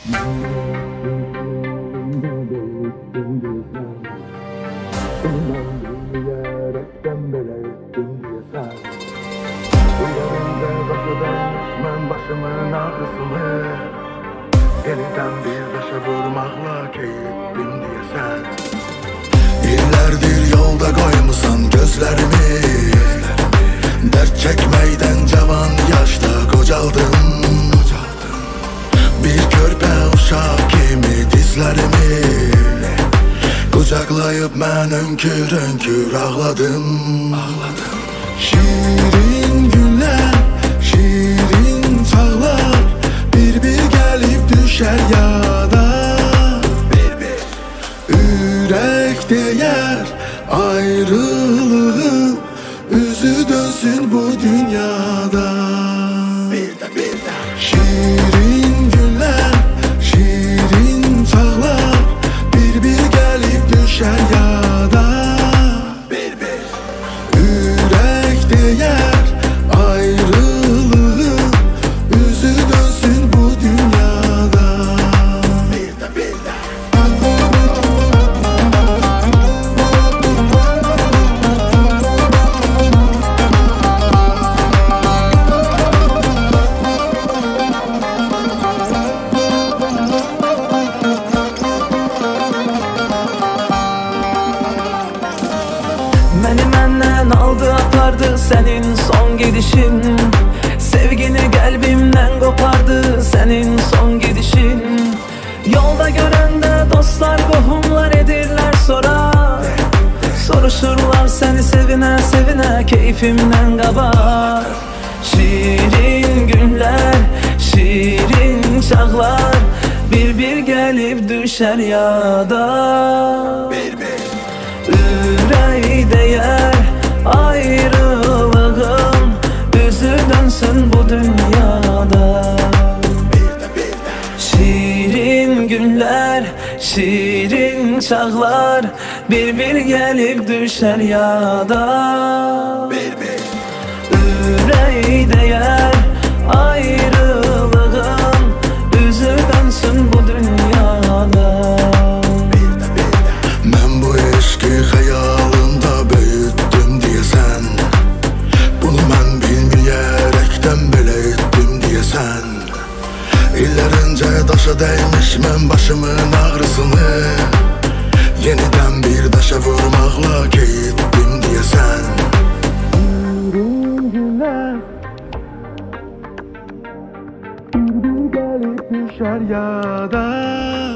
Diyerekten bile ettin diye sen Uyarınca başıdaymış başımın ağrısını Yeniden bir taşa vurmakla keyittim diye sen İllerdir yolda koymuşsan gözlerimi Dert çekmeyden cavan yaşta kocaldım Bir körpe uşak kimi dizlerimi Kucaklayıp ben önkür önkür ağladım Şirin günler, şirin çağlar Bir bir gelip düşer yada Ürek değer ayrılığın Üzü dönsün bu dünyada Şirin günler, şirin çağlar Bir bir gelip düşer yada Ürek değer ayrılığın Üzü dönsün bu dünyada Məni məndən aldı apardı senin son gidişin Sevgini qəlbimdən qopardı senin son gidişin Yolda görəndə dostlar qohumlar edirlər sonra Soruşurlar səni sevinə sevinə keyfimdən qabar Şirin günlər, şirin çağlar Bir bir gəlib düşər yada Ürək değer ayrılığın Üzü dönsün bu dünyada Şirin günler, şirin çağlar Bir bir gelip düşer yada Ürək değer ayrılığın Üzü dönsün bu dünyada Ben bu eski hayalında büyüttüm diye sen Bunu ben bilmeyerekten bile ettim diye sen İllerince daşa değmiş başımın ağrısını Yeniden bir taşa vurmakla keyittim diye sen Şirin günler Bir gelip düşer yada